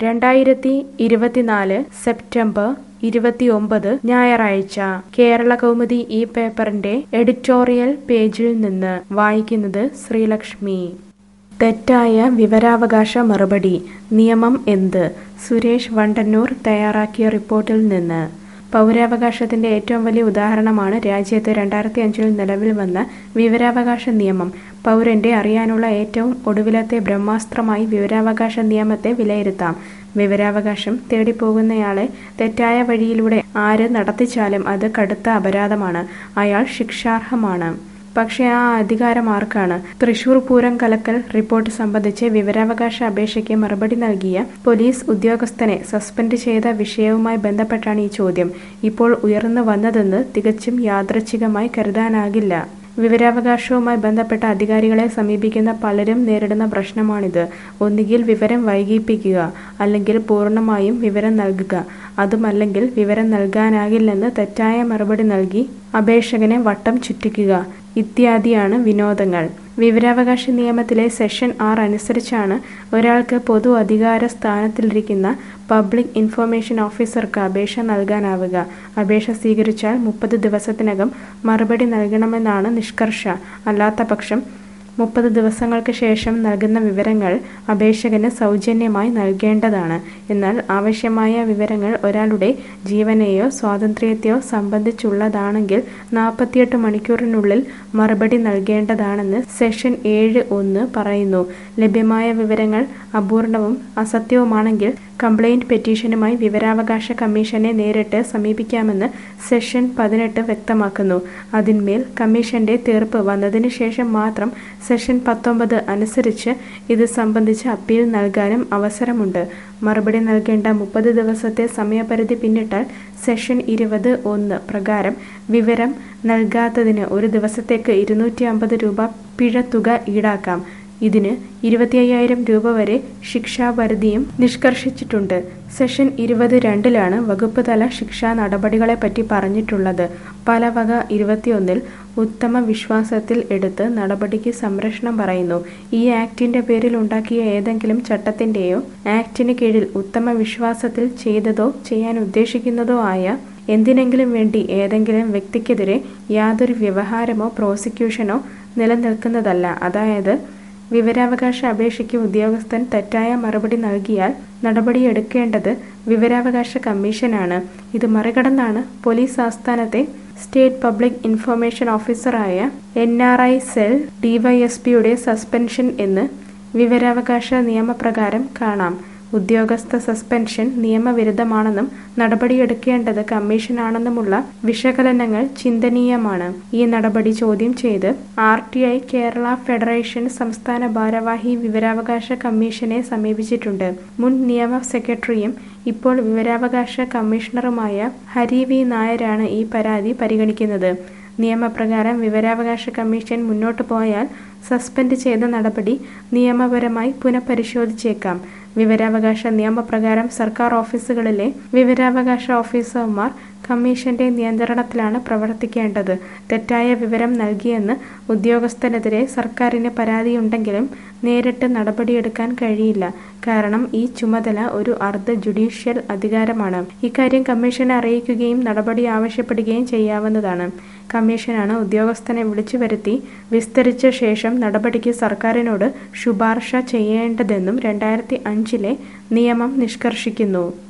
2024 September 29 ഞായറാഴ്ച കേരള കൗമുദി ഈ പേപ്പറിന്റെ എഡിറ്റോറിയൽ പേജിൽ നിന്ന് വായിക്കുന്നത് ശ്രീലക്ഷ്മി. തെറ്റായ വിവരാവകാശ മറുപടി നിയമം എന്ത്? സുരേഷ് വണ്ടന്നൂർ തയ്യാറാക്കിയ റിപ്പോർട്ടിൽ നിന്ന്. പൗരാവകാശത്തിന്റെ ഏറ്റവും വലിയ ഉദാഹരണമാണ് രാജ്യത്ത് 2005 നിലവിൽ വന്ന വിവരാവകാശ നിയമം. പൗരന്റെ അറിയാനുള്ള ഏറ്റവും ഒടുവിലത്തെ ബ്രഹ്മാസ്ത്രമായി വിവരാവകാശ നിയമത്തെ വിലയിരുത്താം. വിവരാവകാശം തേടിപ്പോകുന്നയാളെ തെറ്റായ വഴിയിലൂടെ ആര് നടത്തിച്ചാലും അത് കടുത്ത അപരാധമാണ്. അയാൾ ശിക്ഷാർഹമാണ്. പക്ഷേ ആ അധികാരം ആർക്കാണ്? തൃശൂർ പൂരം കലക്കൽ റിപ്പോർട്ട് സംബന്ധിച്ച് വിവരാവകാശ അപേക്ഷയ്ക്ക് മറുപടി നൽകിയ പോലീസ് ഉദ്യോഗസ്ഥനെ സസ്പെൻഡ് ചെയ്ത വിഷയവുമായി ബന്ധപ്പെട്ടാണ് ഈ ചോദ്യം ഇപ്പോൾ ഉയർന്നു വന്നതെന്ന് തികച്ചും യാദൃച്ഛികമായി കരുതാനാകില്ല. വിവരാവകാശവുമായി ബന്ധപ്പെട്ട അധികാരികളെ സമീപിക്കുന്ന പലരും നേരിടുന്ന പ്രശ്നമാണിത്. ഒന്നുകിൽ വിവരം വൈകിപ്പിക്കുക, അല്ലെങ്കിൽ പൂർണ്ണമായും വിവരം നൽകുക. അതുമല്ലെങ്കിൽ വിവരം നൽകാനാകില്ലെന്ന് തെറ്റായ മറുപടി നൽകി അപേക്ഷകനെ വട്ടം ചുറ്റിക്കുക ഇത്യാദിയാണ് വിനോദങ്ങൾ. വിവരാവകാശ നിയമത്തിലെ സെക്ഷൻ 6 അനുസരിച്ചാണ് ഒരാൾക്ക് പൊതു അധികാര സ്ഥാനത്തിലിരിക്കുന്ന പബ്ലിക് ഇൻഫർമേഷൻ ഓഫീസർക്ക് അപേക്ഷ നൽകാനാവുക. അപേക്ഷ സ്വീകരിച്ചാൽ 30 ദിവസത്തിനകം മറുപടി നൽകണമെന്നാണ് നിഷ്കർഷ. അല്ലാത്തപക്ഷം 30 ദിവസങ്ങൾക്ക് ശേഷം നൽകുന്ന വിവരങ്ങൾ അപേക്ഷകന് സൗജന്യമായി നൽകേണ്ടതാണ്. എന്നാൽ ആവശ്യമായ വിവരങ്ങൾ ഒരാളുടെ ജീവനെയോ സ്വാതന്ത്ര്യത്തെയോ സംബന്ധിച്ചുള്ളതാണെങ്കിൽ 48 മണിക്കൂറിനുള്ളിൽ മറുപടി നൽകേണ്ടതാണെന്ന് സെക്ഷൻ 7(1) പറയുന്നു. ലഭ്യമായ വിവരങ്ങൾ അപൂർണവും അസത്യവുമാണെങ്കിൽ കംപ്ലയിന്റ് പെറ്റീഷനുമായി വിവരാവകാശ കമ്മീഷനെ നേരിട്ട് സമീപിക്കാമെന്ന് സെക്ഷൻ 18 വ്യക്തമാക്കുന്നു. അതിന്മേൽ കമ്മീഷന്റെ തീർപ്പ് വന്നതിന് ശേഷം മാത്രം സെക്ഷൻ 19 അനുസരിച്ച് ഇത് സംബന്ധിച്ച് അപ്പീൽ നൽകാനും അവസരമുണ്ട്. മറുപടി നൽകേണ്ട 30 ദിവസത്തെ സമയപരിധി പിന്നിട്ടാൽ സെക്ഷൻ 20(1) പ്രകാരം വിവരം നൽകാത്തതിന് ഒരു ദിവസത്തേക്ക് 250 രൂപ പിഴത്തുക ഈടാക്കാം. ഇതിന് 25,000 രൂപ വരെ ശിക്ഷാപരിധിയും നിഷ്കർഷിച്ചിട്ടുണ്ട്. സെക്ഷൻ 22 വകുപ്പ് തല ശിക്ഷാ നടപടികളെപ്പറ്റി പറഞ്ഞിട്ടുള്ളത്. പലവക 21 ഉത്തമ വിശ്വാസത്തിൽ എടുത്ത് നടപടിക്ക് സംരക്ഷണം പറയുന്നു. ഈ ആക്ടിന്റെ പേരിൽ ഉണ്ടാക്കിയ ഏതെങ്കിലും ചട്ടത്തിന്റെയോ ആക്ടിന് കീഴിൽ ഉത്തമ വിശ്വാസത്തിൽ ചെയ്തതോ ചെയ്യാൻ ഉദ്ദേശിക്കുന്നതോ ആയ എന്തിനെങ്കിലും വേണ്ടി ഏതെങ്കിലും വ്യക്തിക്കെതിരെ യാതൊരു വ്യവഹാരമോ പ്രോസിക്യൂഷനോ നിലനിൽക്കുന്നതല്ല. അതായത് വിവരാവകാശ അപേക്ഷയ്ക്ക് ഉദ്യോഗസ്ഥൻ തെറ്റായ മറുപടി നൽകിയാൽ നടപടിയെടുക്കേണ്ടത് വിവരാവകാശ കമ്മീഷനാണ്. ഇത് മറികടന്നാണ് പോലീസ് ആസ്ഥാനത്തെ സ്റ്റേറ്റ് പബ്ലിക് ഇൻഫർമേഷൻ ഓഫീസറായ NRI സെൽ DYSPയുടെ സസ്പെൻഷൻ എന്ന് വിവരാവകാശ നിയമപ്രകാരം കാണാം. ഉദ്യോഗസ്ഥ സസ്പെൻഷൻ നിയമവിരുദ്ധമാണെന്നും നടപടിയെടുക്കേണ്ടത് കമ്മീഷനാണെന്നുമുള്ള വിശകലനങ്ങൾ ചിന്തനീയമാണ്. ഈ നടപടി ചോദ്യം ചെയ്ത് RTI കേരള ഫെഡറേഷൻ സംസ്ഥാന ഭാരവാഹി വിവരാവകാശ കമ്മീഷനെ സമീപിച്ചിട്ടുണ്ട്. മുൻ നിയമ സെക്രട്ടറിയും ഇപ്പോൾ വിവരാവകാശ കമ്മീഷണറുമായ ഹരി V നായരാണ് ഈ പരാതി പരിഗണിക്കുന്നത്. നിയമപ്രകാരം വിവരാവകാശ കമ്മീഷൻ മുന്നോട്ടു പോയാൽ സസ്പെൻഡ് ചെയ്ത നടപടി നിയമപരമായി പുനഃപരിശോധിച്ചേക്കാം. വിവരാവകാശ നിയമപ്രകാരം സർക്കാർ ഓഫീസുകളിലെ വിവരാവകാശ ഓഫീസർമാർ കമ്മീഷന്റെ നിയന്ത്രണത്തിലാണ് പ്രവർത്തിക്കേണ്ടത്. തെറ്റായ വിവരം നൽകിയെന്ന് ഉദ്യോഗസ്ഥനെതിരെ സർക്കാരിന് പരാതിയുണ്ടെങ്കിലും നേരിട്ട് നടപടിയെടുക്കാൻ കഴിയില്ല. കാരണം ഈ ചുമതല ഒരു അർദ്ധ ജുഡീഷ്യൽ അധികാരമാണ്. ഇക്കാര്യം കമ്മീഷനെ അറിയിക്കുകയും നടപടി ആവശ്യപ്പെടുകയും ചെയ്യാവുന്നതാണ്. കമ്മീഷനാണ് ഉദ്യോഗസ്ഥനെ വിളിച്ചു വരുത്തി വിസ്തരിച്ച ശേഷം നടപടിക്ക് സർക്കാരിനോട് ശുപാർശ ചെയ്യേണ്ടതെന്നും 2005 നിയമം നിഷ്കർഷിക്കുന്നു.